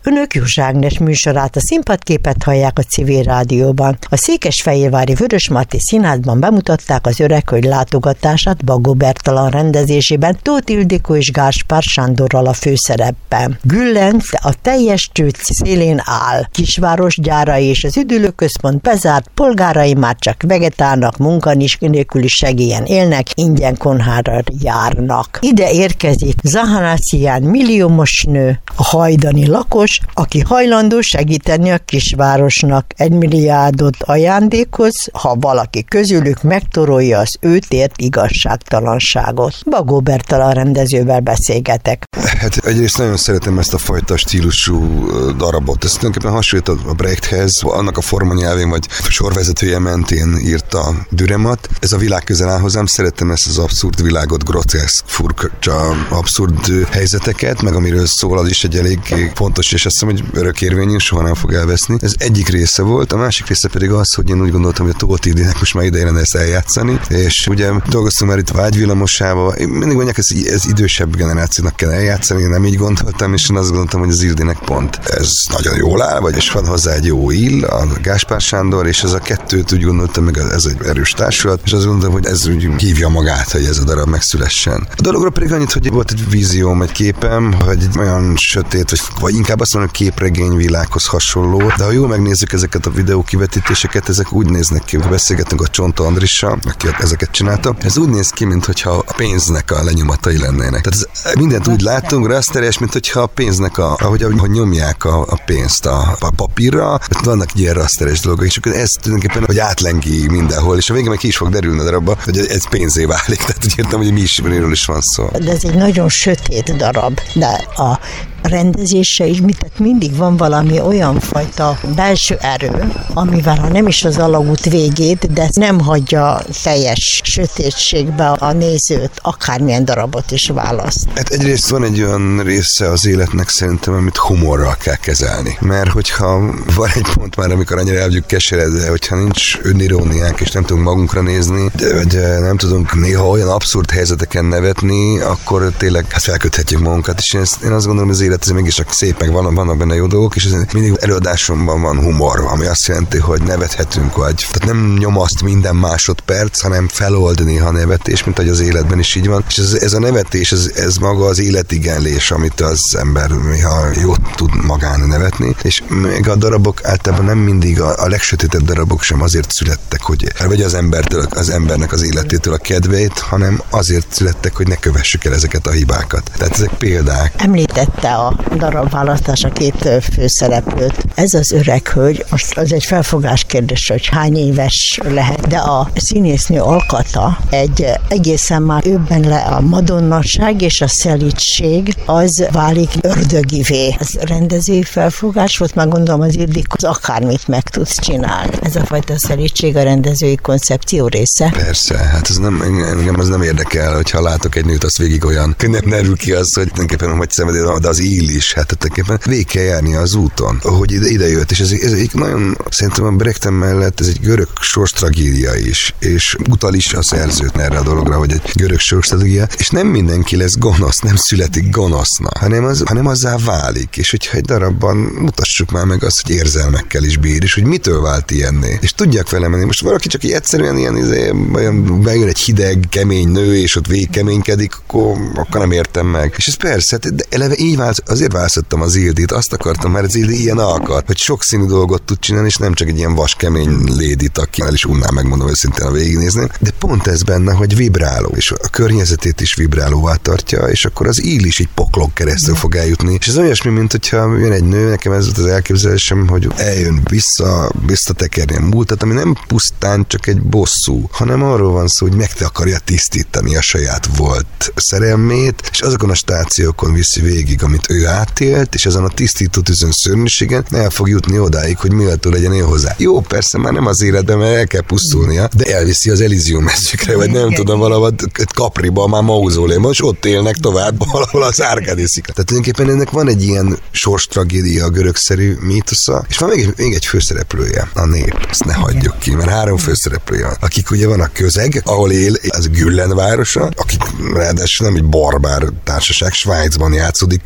Önök József Ágnes műsorát, a színpadképet hallják a Civil Rádióban. A székesfehérvári Vörösmarty Színházban bemutatták az Öreghölgy látogatását Bagó Bertalan rendezésében, Tóth Ildikó és Gáspár Sándorral a főszerepben. Güllenc a teljes tőt szélén áll. Kisváros gyárai és az üdülőközpont bezárt, polgárai már csak vegetálnak, munkanélküli segélyen élnek, ingyen konyhára járnak. Ide érkezik Zahanászián milliómos nő, a hajdani lakos, aki hajlandó segíteni a kisvárosnak. 1 milliárdot ajándékoz, ha valaki közülük megtorolja az őt ért igazságtalanságot. Bagó Bertalan rendezővel beszélgetek. Hát egyrészt nagyon szeretem ezt a fajta stílusú darabot. Ez tulajdonképpen hasonlít a Brechthez, annak a formanyelvén vagy sorvezetője mentén írta Düremat. Ez a világ közel áll hozzám, szeretem ezt az abszurd világot, groteszk, furcsa, abszurd helyzeteket, meg amiről szól, az is egy elég fontos, és azt hiszem, hogy örökérvényű, soha nem fog elveszni. Ez egyik része volt, a másik része pedig az, hogy én úgy gondoltam, hogy a Tóth Ildinek most már ideje lenne ezt eljátszani, és ugye dolgoztam már itt Vágyvillamosával, mindig mondják, ez idősebb generációnak kell eljátszani, én nem így gondoltam, és én azt gondoltam, hogy az Ildinek pont ez nagyon jól áll, vagyis van hozzá egy jó ill, a Gáspár Sándor, és ez a kettőt úgy gondoltam, meg ez egy erős társulat, és azt gondoltam, hogy ez úgy hívja magát, hogy ez a darab megszülessen. A dologra pedig annyit, hogy volt egy vízióm, egy képem, hogy egy olyan sötét, vagy inkább azt mondom, képregényvilághoz hasonló, de ha jól megnézzük ezeket a videókivetítéseket, ezek úgy néznek ki, hogy beszélgetünk a Csonta Andrissal, aki ezeket csinálta. Ez úgy néz ki, mintha a pénznek a lenyomatai lennének. Tehát mindent úgy látunk, rasteres, mintha a pénznek ahogy nyomják a pénzt a papírra, vannak ilyen rasteres dolgok, és akkor ez tulajdonképpen, hogy átlengi mindenhol, és a végén meg ki is fog derülni a darabba, hogy ez pénzé válik. Tehát úgy értem, hogy mi is van szó. De ez egy nagyon sötét darab, de a rendezése is, tehát mindig van valami olyan fajta belső erő, amivel ha nem is az alagút végét, de nem hagyja teljes sötétségbe a nézőt, akármilyen darabot is választ. Hát egyrészt van egy olyan része az életnek szerintem, amit humorral kell kezelni. Mert hogyha van egy pont már, amikor annyira el vagyunk keseredve, hogyha nincs öniróniánk, és nem tudunk magunkra nézni, de nem tudunk néha olyan abszurd helyzeteken nevetni, akkor tényleg felköthetjük magunkat, és én azt gondolom, hogy az élet ez mégis csak szép, meg vannak benne jó dolgok, és mindig előadásomban van humor, ami azt jelenti, hogy nevethetünk, tehát nem nyomaszt minden másodperc, hanem felold néha nevetés, mint ahogy az életben is így van. És ez a nevetés, ez maga az életigenlés, amit az ember néha jót tud magán nevetni, és még a darabok általában nem mindig a legsötétebb darabok sem azért születtek, hogy vagy az embernek az életétől a kedveit, hanem azért születtek, hogy ne kövessük el ezeket a hibákat. Tehát ezek példák. Említette a darab választása 2 főszereplőt. Ez az Öreghölgy, most az egy felfogás kérdés, hogy hány éves lehet, de a színésznő alkata egy egészen már őben le a madonnasság és a szelídség, az válik ördögivé. Ez rendezői felfogás volt, már gondolom az Ildikó az akármit meg tudsz csinálni. Ez a fajta szelídség a rendezői koncepció része. Persze, hát engem az nem érdekel, hogyha látok egy nőt, azt végig olyan nem derül ki az, hogy tulajdonképpen hogy szenvedél, de az ill is, hát tulajdonképpen végig kell járni az úton, ahogy ide jött, és ez egy nagyon, szerintem a Brechten mellett ez egy görög sorstragédia is, és utal is a szerzőt erre a dologra, hogy egy görög sorstragédia, és nem mindenki lesz gonosz, nem születik gonosznak, hanem azzá válik, és hogyha egy darabban mutassuk már meg azt, hogy érzelmekkel is bír, és hogy mitől vált ilyenné, és tudják vele menni. Most valaki csak egyszerűen ilyen bejön egy hideg, kemény nő, és ott végig keménykedik, akkor nem értem meg. És ez persze, de eleve így azért választottam az Ildit, azt akartam, mert az Ildi ilyen alkat, hogy sokszínű dolgot tud csinálni, és nem csak egy ilyen vaskemény lédit, aki el is unnám, megmondom őszintén, a végignézni, de pont ez benne, hogy vibráló, és a környezetét is vibrálóvá tartja, és akkor az Ill is egy poklon keresztül fog eljutni. És ez olyasmi, mint hogyha jön egy nő, nekem ez volt az elképzelésem, hogy eljön visszatekerni a múltat, ami nem pusztán csak egy bosszú, hanem arról van szó, hogy meg akarja tisztítani a saját volt szerelmét, és azokon a stációkon viszi végig, amit ő átélt, és ezen a tisztító tűzön szörnyűségen el fog jutni odáig, hogy méltó legyen én hozzá. Jó, persze már nem az életben, mert el kell pusztulnia, de elviszi az Elysium mezőkre, vagy nem tudom, valahol Capriba, már mauzóleumban, és ott élnek tovább valahol az Árkádészikra. Tehát tulajdonképpen ennek van egy ilyen sorstragédia, a görögszerű mítosza, és van még egy főszereplője, a nép. Ezt ne hagyjuk ki, mert 3 főszereplője, akik ugye van a közeg, ahol él, az Güllen városa, akik ráadásul nem egy barbár társaság, Svájcban játszódik, kultúra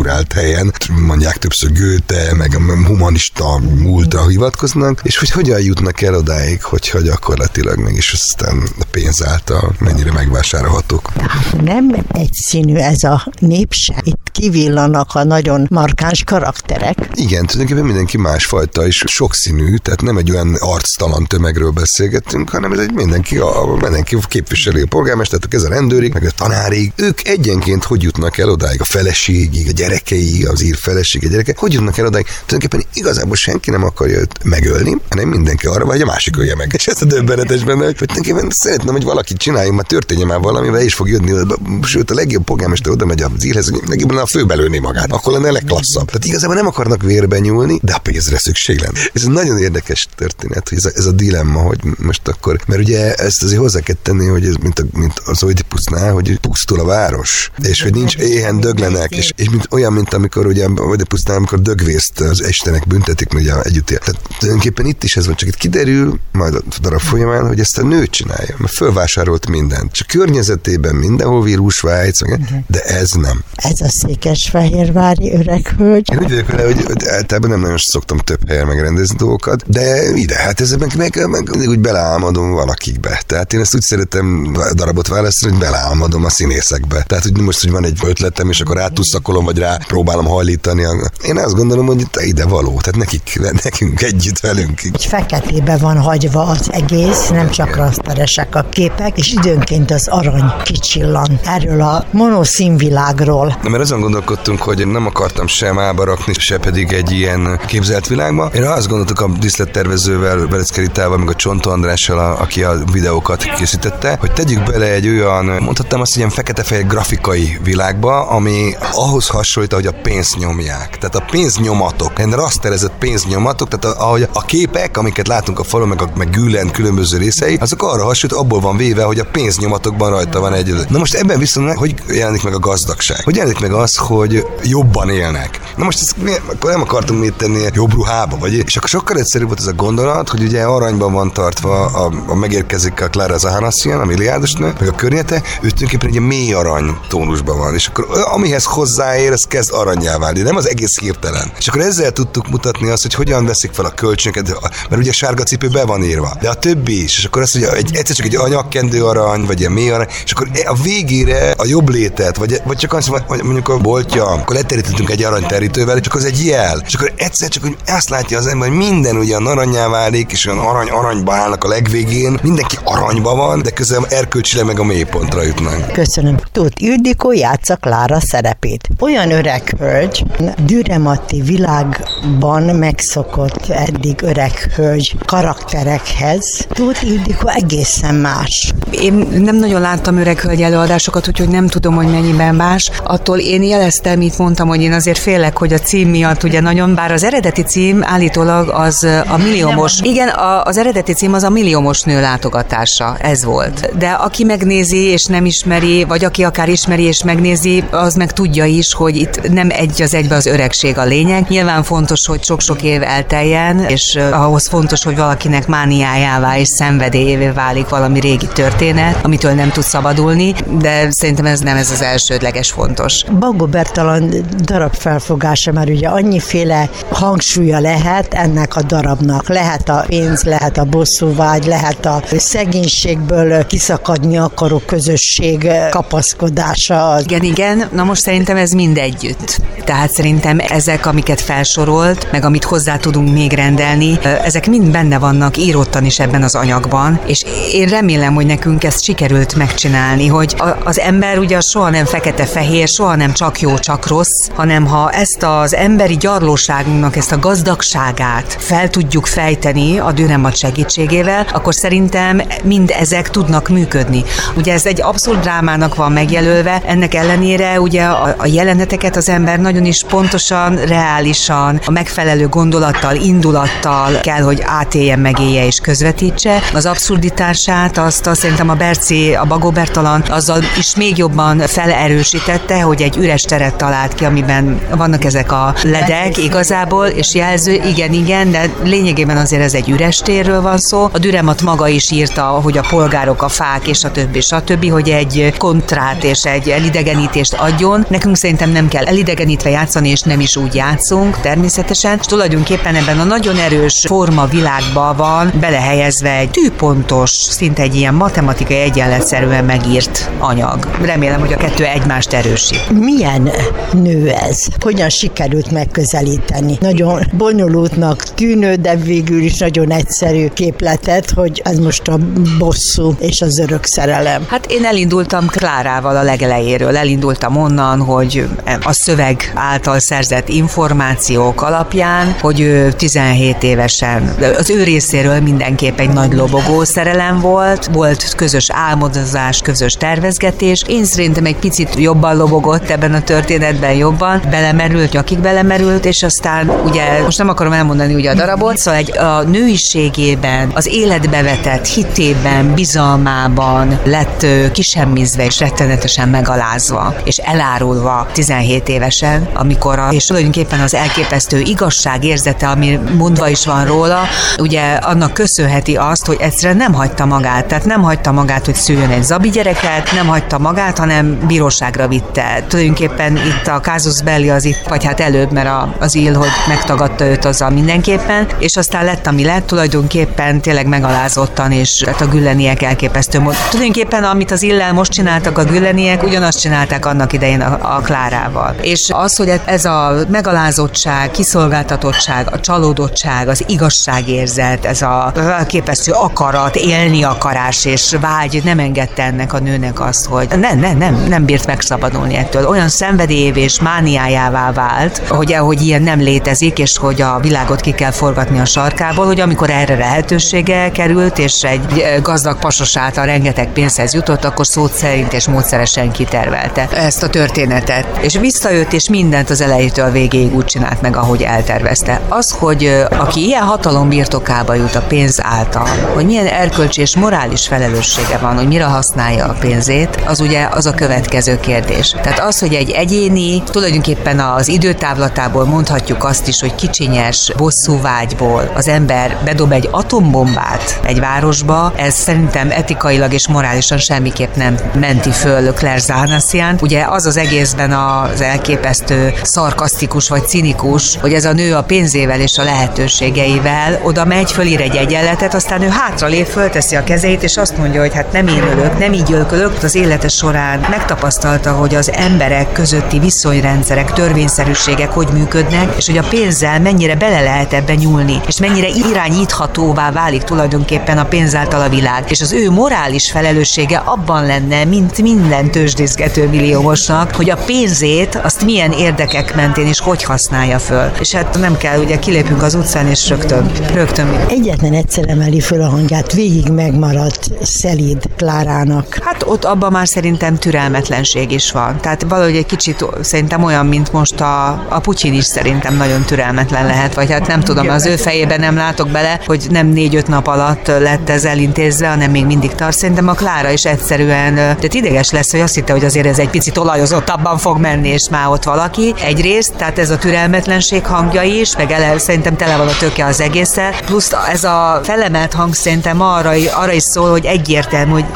kulturált helyen, mondják többször Goethe, meg a humanista múltra hivatkoznak, és hogy hogyan jutnak el odáig, hogyha gyakorlatilag mégis aztán a pénz által mennyire megvásárolhatók. Nem egyszínű ez a népség. Itt kivillanak a nagyon markáns karakterek. Igen, tulajdonképpen mindenki másfajta és sokszínű, tehát nem egy olyan arctalan tömegről beszélgetünk, hanem ez egy mindenki képviseli a polgármestert, a keze rendőrig, meg a tanárig. Ők egyenként hogy jutnak el odáig, a feleségig, a gyerekei, az ír feleség, a gyereke, hogy jutnak el odáig. Tulajdonképpen igazából senki nem akarja őt megölni, hanem mindenki arra, hogy a másik ölje meg. És ez a döbbenetes benne, hogy tulajdonképpen szeretném, hogy valaki csináljon, már történjen már valamivel, és fog jönni, sőt a legjobb polgármester oda megy az írhez, hogy legjobban a főbelőni magát. Akkor lenne legklasszabb. Tehát igazából nem akarnak vérbe nyúlni, de a pénzre szükség lenne. Ez egy nagyon érdekes történet, hogy ez a dilemma, hogy most akkor, mert ugye ezt azért hozzá kell tenni, hogy ez mint az Oidipusznál, hogy pusztul a város, és hogy nincs éhen döglenek, és mint amikor ugye Oidipusznál, amikor dögvészt az istenek büntetik, mert ugye együtt él. Tehát tulajdonképpen itt is ez van, csak itt kiderül majd a darab folyamán, hogy ezt a nő csinálja, mert fölvásárolt mindent. Csak környezetében mindenhol vírusvájc, de ez nem. Ez a székesfehérvári öreg hölgy. Én úgy vagyok vele, hogy általában nem nagyon szoktam több helyen megrendezni dolgokat, de ide, hát ez meg úgy beleálmodom valakikbe. Tehát én ezt úgy szeretem darabot választani, hogy beleálmodom a színészekbe. Tehát, hogy most, hogy van egy ötletem, és akkor rátuszakolom, vagy rá próbálom hajlítani. Én azt gondolom, hogy ide való. Tehát nekünk együtt velünk. Egy feketébe van hagyva az egész, nem csak raszteresek a képek, és időnként az arany kicsillan erről a monoszínvilágról. Mert azon gondolkodtunk, hogy nem akartam sem álba rakni, se pedig egy ilyen képzelt világba. Én azt gondoltuk a díszlettervezővel, Velecke Ritával, meg a Csontó Andrással, aki a videókat készítette, hogy tegyük bele egy olyan, mondhatnám azt, ilyen fekete-fehér grafikai világba, ami ahhoz hasonlít, ahogy a pénzt nyomják. Tehát a pénznyomatok, ilyen rasterezett pénznyomatok, tehát ahogy a képek, amiket látunk a falon, meg Gülen különböző részei, azok arra hasonlít, abból van véve, hogy a pénznyomatokban rajta van egy. Na most ebben viszont hogy jelenik meg a gazdagság? Hogy jelenik meg az, hogy jobban élnek? Na most ezt akkor nem akartunk mit tenni jobb ruhába, vagy? És akkor sokkal egyszerűbb volt ez a gondolat, hogy ugye aranyban van tartva a megérkezik a Clara Zahanassian, a milliárdosnő, meg a környete, ő tulajdonképpen egy mély arany tónusban van. És akkor amihez hozzáér, ez kezd aranyjá válni, nem az egész hirtelen. És akkor ezzel tudtuk mutatni azt, hogy hogyan veszik fel a kölcsönöket, mert ugye sárga cipő be van írva, de a többi is. És akkor azt, hogy egyszer csak egy anyagkendő arany, vagy egy mély arany, és akkor a végére a jobb létet, vagy csak azt, hogy mondjuk a boltja, akkor leterítettünk egy aranyterítővel, csak az egy jel. És akkor egyszer csak hogy azt látja az ember, hogy minden ugyan aranyá válik, és olyan aranyba állnak a legvégén, mindenki aranyba van, de közben erkölcsileg meg a mélypontra jutnak. Köszönöm. Tóth Ildikó játsza Klára szerepét. Olyan öreg hölgy, Dürrenmatt világban megszokott eddig öreg hölgy karakterekhez. Tóth Ildikó egészen más. Én nem nagyon láttam öreg hölgy előadásokat, úgyhogy nem tudom, hogy mennyiben más. Attól én jeleztem, itt mondtam, hogy én azért félek, hogy a cím miatt ugye nagyon, bár az eredeti cím állítólag az a milliómos. Igen, az eredeti cím az a milliómos nő látogatása, ez volt. De aki megnézi és nem ismeri, vagy aki akár ismeri és megnézi, az meg tudja is, hogy itt nem egy az egybe az öregség a lényeg. Nyilván fontos, hogy sok-sok év elteljen, és ahhoz fontos, hogy valakinek mániájává és szenvedélyévé válik valami régi történet, amitől nem tud szabadulni, de szerintem ez nem ez az elsődleges fontos. Bagó Bertalan darab felfogása, mert ugye annyiféle hangsúlya lehet ennek a darabnak. Lehet a pénz, lehet a bosszúvágy, lehet a szegénységből kiszakadni akaró közösség kapaszkodása. Igen. Na most szerintem ez mind együtt. Tehát szerintem ezek, amiket felsorolt, meg amit hozzá tudunk még rendelni, ezek mind benne vannak írottan is ebben az anyagban, és én remélem, hogy nekünk ezt sikerült megcsinálni, hogy az ember ugye soha nem fekete-fehér, soha nem csak jó, csak rossz, hanem ha ezt az emberi gyarlóságunknak, ezt a gazdagságát fel tudjuk fejteni a Dürrenmatt segítségével, akkor szerintem mind ezek tudnak működni. Ugye ez egy abszurd drámának van megjelölve, ennek ellenére ugye a jeleneteket az ember nagyon is pontosan, reálisan, a megfelelő gondolattal, indulattal kell, hogy átéljen, megélje és közvetítse. Az abszurditását azt szerintem a Berci, a Bagó Bertalan azzal is még jobban felerősítette, hogy egy üres teret talált ki, amiben vannak ezek a ledek igazából, és jelző, igen, de lényegében azért ez egy üres térről van szó. A Dürrenmatt maga is írta, hogy a polgárok, a fák és a többi, hogy egy kontrát és egy elidegenítést adjon. Nekünk szerintem nem nem kell elidegenítve játszani, és nem is úgy játszunk természetesen, és tulajdonképpen ebben a nagyon erős formavilágban van belehelyezve egy tűpontos, szinte egy ilyen matematikai egyenletszerűen megírt anyag. Remélem, hogy a kettő egymást erősít. Milyen nő ez? Hogyan sikerült megközelíteni? Nagyon bonyolultnak tűnő, de végül is nagyon egyszerű képletet, hogy ez most a bosszú és az örök szerelem. Hát én elindultam Klárával a legelejéről. Elindultam onnan, hogy a szöveg által szerzett információk alapján, hogy ő 17 évesen, az ő részéről mindenképp egy nagy lobogó szerelem volt közös álmodozás, közös tervezgetés. Én szerintem egy picit jobban lobogott ebben a történetben, jobban belemerült, nyakig belemerült, és aztán ugye, most nem akarom elmondani ugye a darabot, szóval a nőiségében, az életbe vetett hitében, bizalmában lett kisemmizve és rettenetesen megalázva, és elárulva 17 évesen, és tulajdonképpen az elképesztő igazságérzete, ami mondva is van róla, ugye annak köszönheti azt, hogy egyszerűen nem hagyta magát. Tehát nem hagyta magát, hogy szüljön egy zabi gyereket, nem hagyta magát, hanem bíróságra vitte. Tulajdonképpen itt a casus belli az itt, vagy hát előbb, mert az Ill, hogy megtagadta őt azzal mindenképpen, és aztán lett, ami lett, tulajdonképpen tényleg megalázottan, és a Gülleniek elképesztő mód. Tulajdonképpen, amit az Illel most csináltak a Gülleniek, ugyanazt csinálták annak idején a Klárával. És az, hogy ez a megalázottság, kiszolgáltatottság, a csalódottság, az igazságérzet, ez a elképesztő akarat, élni akarás és vágy nem engedte ennek a nőnek azt, hogy nem bírt megszabadulni ettől. Olyan szenvedélyévé és mániájává vált, hogy ilyen nem létezik, és hogy a világot ki kell forgatni a sarkából, hogy amikor erre lehetősége került, és egy gazdag pasos által rengeteg pénzhez jutott, akkor szót szerint és módszeresen kitervelte ezt a történetet. És visszajött, és mindent az elejétől végéig úgy csinált meg, ahogy eltervezte. Az, hogy aki ilyen hatalom birtokába jut a pénz által, hogy milyen erkölcsi és morális felelőssége van, hogy mire használja a pénzét, az ugye az a következő kérdés. Tehát az, hogy egy egyéni, tulajdonképpen az időtávlatából mondhatjuk azt is, hogy kicsinyes bosszúvágyból az ember bedob egy atombombát egy városba, ez szerintem etikailag és morálisan semmiképp nem menti föl Claire Zanassian. Ugye az egészben az elképesztő szarkasztikus vagy cinikus, hogy ez a nő a pénzével és a lehetőségeivel oda megy, fölír egy egyenletet, aztán ő hátralép, fölteszi a kezeit, és azt mondja, hogy hát nem én ölök, nem így ölkölök. Az élete során megtapasztalta, hogy az emberek közötti viszonyrendszerek, törvényszerűségek hogy működnek, és hogy a pénzzel mennyire bele lehet ebbe nyúlni, és mennyire irányíthatóvá válik tulajdonképpen a pénz által a világ. És az ő morális felelőssége abban lenne, mint minden tőzsdészgető milliómosnak, hogy a pénzét azt milyen érdekek mentén és hogy használja föl. És hát nem kell, ugye kilépünk az utcán, és rögtön. Egyetlen egyszer emeli föl a hangját, végig megmaradt szelíd Klárának. Hát ott abban már szerintem türelmetlenség is van. Tehát valahogy egy kicsit szerintem olyan, mint most a Putyin is szerintem nagyon türelmetlen lehet, vagy hát nem tudom, az ő fejében nem látok bele, hogy nem 4-5 nap alatt lett ez elintézve, hanem még mindig tart. Szerintem a Klára is egyszerűen, tehát ideges lesz, hogy azt hitte, hogy azért ez egy picit olajozottabban fog menni, és már ott valaki. Egyrészt, tehát ez a türelmetlenség hangja is, meg szerintem tele van a töke az egészen, plusz ez a felemelt hang szerintem arra is szól, hogy egyértelmű, hogy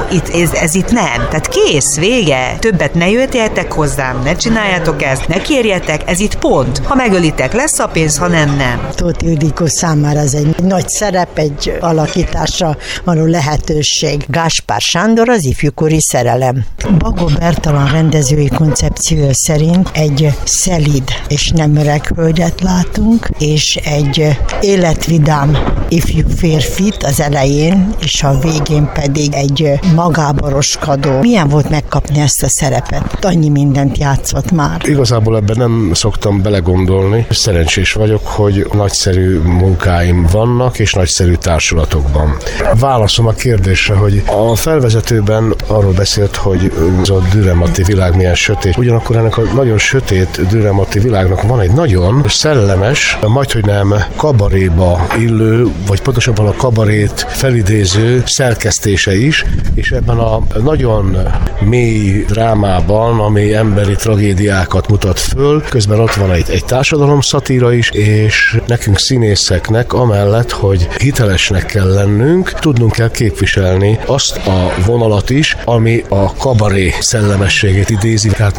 ez itt nem. Tehát kész, vége. Többet ne jöjjetek hozzám, ne csináljátok ezt, ne kérjetek, ez itt pont. Ha megölitek, lesz a pénz, ha nem. Tóth Ildikó számára ez egy nagy szerep, egy alakításra való lehetőség. Gáspár Sándor, az ifjúkori szerelem. Bagó Bertalan rendezői koncepció szerint egy szelíd és nem öreg hölgyet látunk, és egy életvidám ifjú férfit az elején, és a végén pedig egy magábaroskodó. Milyen volt megkapni ezt a szerepet? Annyi mindent játszott már. Igazából ebben nem szoktam belegondolni. Szerencsés vagyok, hogy nagyszerű munkáim vannak, és nagyszerű társulatokban. Válaszom a kérdésre, hogy a felvezetőben arról beszélt, hogy az a Dürrenmatt világ milyen sötét. Ugyanakkor ennek a nagyon sötét Dürrenmatt világnak van egy nagyon szellemes, majdhogy nem kabaréba illő, vagy pontosabban a kabarét felidéző szerkesztése is, és ebben a nagyon mély drámában, ami emberi tragédiákat mutat föl, közben ott van egy társadalomszatíra is, és nekünk színészeknek amellett, hogy hitelesnek kell lennünk, tudnunk kell képviselni azt a vonalat is, ami a kabaré szellemességét idézi. Tehát most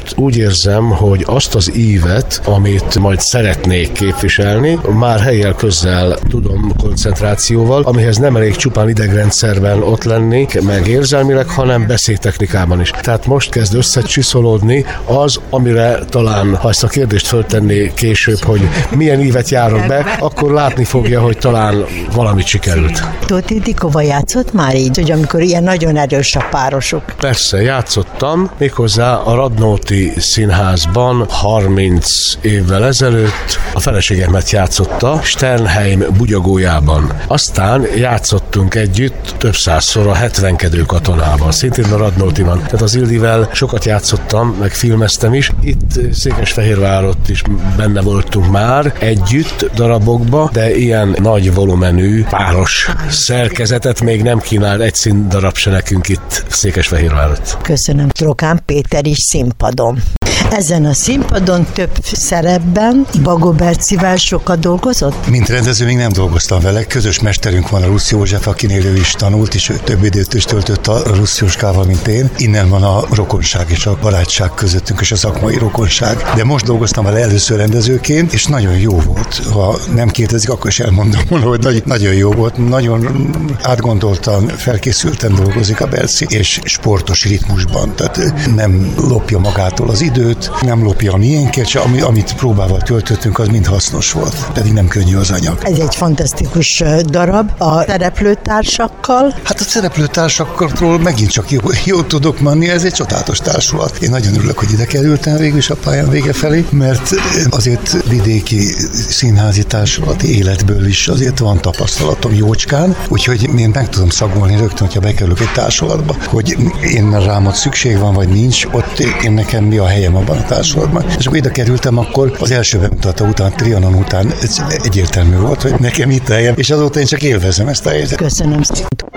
most úgy érzem, hogy azt az ívet, amit majd szeretnék képviselni, már helyjel közzel tudom koncentrációval, amihez nem elég csupán idegrendszerben ott lenni, meg érzelmileg, hanem beszédtechnikában is. Tehát most kezd összecsiszolódni az, amire talán, ha ezt a kérdést föltenné később, hogy milyen ívet járok be, akkor látni fogja, hogy talán valamit sikerült. Tóth Ildikóval játszott már így, hogy amikor ilyen nagyon erős a párosok? Persze, játszottam, méghozzá a Radnóti Színházban 30 évvel ezelőtt a feleségemet játszotta Sternheim bugyogójában. Aztán játszottunk együtt több százszor a 70-kedő katonában, szintén a Radnótiban. Tehát az Ildivel sokat játszottam, meg filmeztem is. Itt Székesfehérvárott is benne voltunk már együtt darabokba, de ilyen nagy volumenű páros szerkezetet még nem kínált egy színdarab se nekünk itt Székesfehérvárott. Köszönöm. Trokán Péter is színpadon. Ezen a színpadon több szerepben Bagó Bercivel sokat dolgozott? Mint rendező még nem dolgoztam vele. Közös mesterünk van, a Rusz József, akinél ő is tanult, és ő több időt is töltött a Rusz Jóskával, mint én. Innen van a rokonság és a barátság közöttünk, és a szakmai rokonság. De most dolgoztam vele először rendezőként, és nagyon jó volt. Ha nem kérdezik, akkor is elmondom, hogy nagyon jó volt. Nagyon átgondoltan, felkészülten dolgozik a Berci, és sportos ritmusban. Tehát nem lopja magától az időt, nem lopja a miénket, se amit próbával töltöttünk, az mind hasznos volt. Pedig nem könnyű az anyag. Ez egy fantasztikus darab a szereplőtársakkal. Hát a szereplőtársakkal megint csak jó tudok menni, ez egy csodálatos társulat. Én nagyon örülök, hogy ide kerültem végül is a pályán vége felé, mert azért vidéki színházi társulati életből is azért van tapasztalatom jócskán, úgyhogy én meg tudom szagolni rögtön, hogyha bekerülök egy társulatba, hogy én rám ott szükség van, vagy nincs, ott én nekem mi a helyem abban a társulatban. És akkor ide kerültem, akkor az első bemutatta után, Trianon után egyértelmű volt, hogy nekem itt a helyem, és azóta én csak élvezem ezt a helyzetet. Köszönöm.